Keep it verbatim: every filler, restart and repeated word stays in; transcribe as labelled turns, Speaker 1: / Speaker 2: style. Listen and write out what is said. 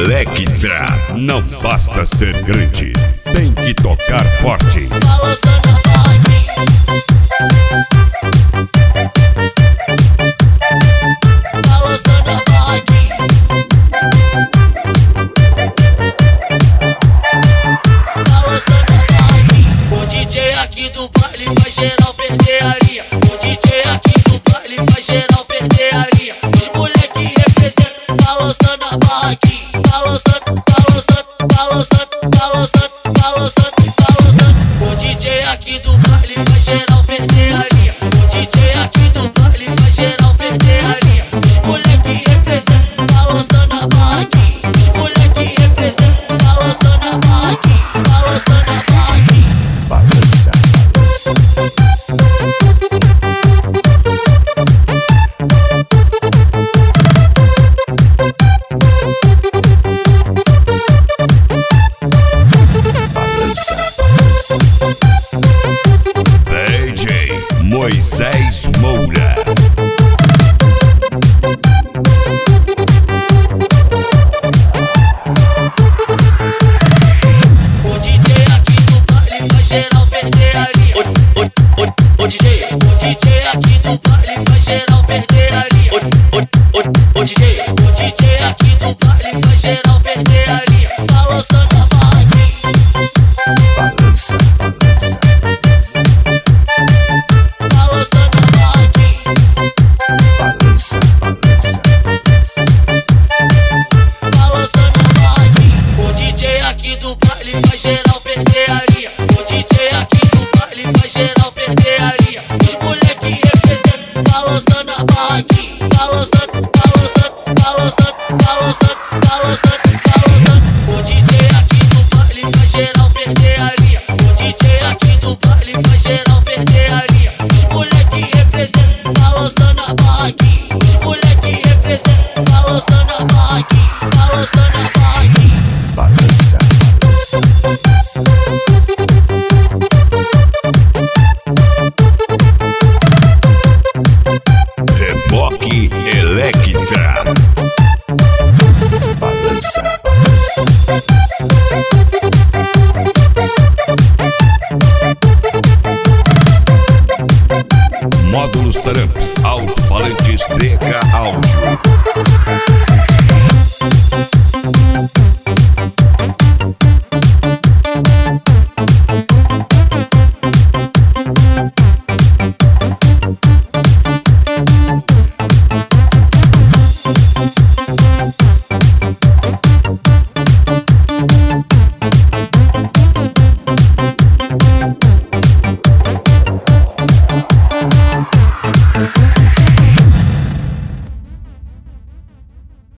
Speaker 1: Electra, não basta ser grande, tem que tocar forte.
Speaker 2: Balançando a barraquinha, balançando a barraquinha, balançando a barraquinha. O D J aqui do baile faz geral perder a linha. O D J aqui do baile faz geral perder a linha. Os moleque representam, balançando a barraquinha, balançando, balançando, balançando, balançando, balançando, balançando. O D J aqui do baile faz geral perder a linha. O D J aqui do baile faz geral perder a linha. Os moleque representam, balançando a barraquinha. Os moleque representam, balançando a barraquinha, balançando a barraquinha.
Speaker 1: Balança, D J Moisés Moura.
Speaker 2: O D J aqui do baile faz geral perder a linha. O, o, o, o D J, o D J aqui do baile faz geral perder a linha. O, o, o, o D J, o D J aqui do baile faz geral perder a linha. Balançando a barraquinha,
Speaker 1: Balança, balança,
Speaker 2: balançando a barraquinha,
Speaker 1: balança, balança,
Speaker 2: balançando a barraquinha. O D J aqui do baile faz geral perder a linha. O D J aqui do baile faz geral perder a linha. Os moleque representam, balançando a barraquinha, balançando, balançando, balançando, balançando, balançando, balançando. O D J aqui do baile faz geral perder a linha. O D J aqui do baile faz geral perder a linha. Os moleque representam, balançando a barraquinha. Os moleque representam, balançando a barraquinha, balançando a barraquinha.
Speaker 1: balança, Reboque Electra. Balança, Módulos Tramps, alto-falantes D K Áudio.